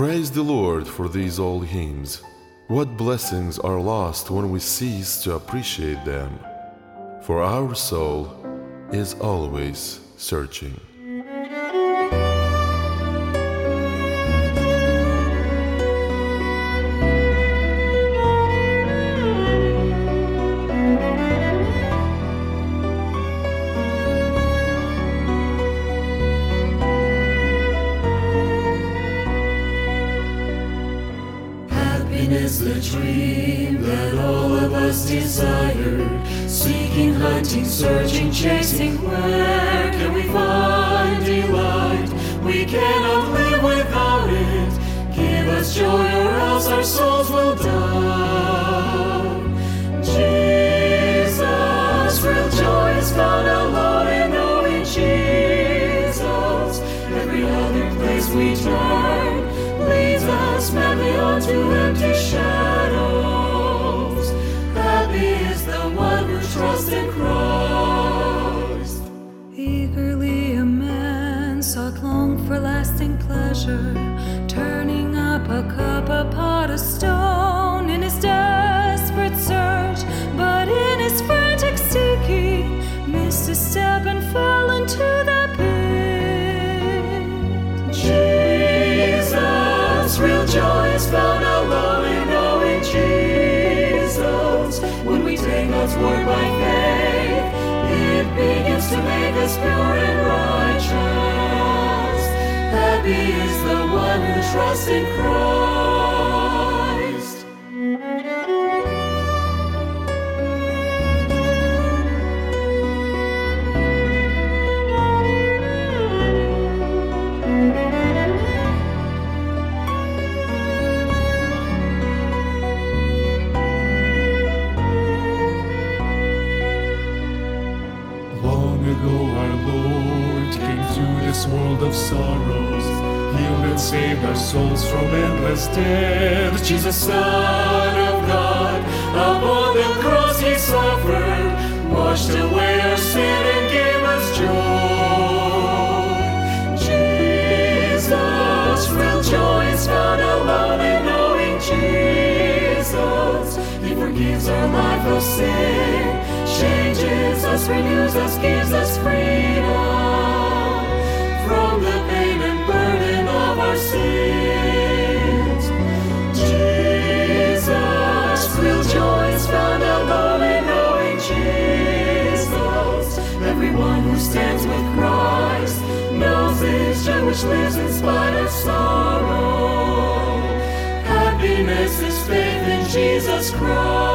Praise the Lord for these old hymns. What blessings are lost when we cease to appreciate them, for our soul is always searching. Is the dream that all of us desire, seeking, hunting, searching, chasing. Where can we find delight? We cannot live without it. Give us joy or else our souls will die. Jesus, real joy is found alone in knowing Jesus. Every other place we turn leads us madly on to empty shadows. Happy is the one who trusts in Christ. Eagerly a man sought long for lasting pleasure, turning up a cup, a pot, a stone in his desperate search. But in his frantic seeking, missed a step and fell into the pit. Real joy is found alone in knowing Jesus. When we take God's word by faith, it begins to make us pure and righteous. Happy is the one who trusts in Christ. Long ago our Lord came to this world of sorrows, healed and saved our souls from endless death. Jesus, Son of God, upon the cross he suffered, washed away our sin and gave us joy. Jesus, real joy is found alone in knowing Jesus. He forgives our life of sin, changes us, renews us, gives us freedom from the pain and burden of our sins. Jesus, real joy is found alone in knowing Jesus. Everyone who stands with Christ knows this joy which lives in spite of sorrow. Happiness is faith in Jesus Christ.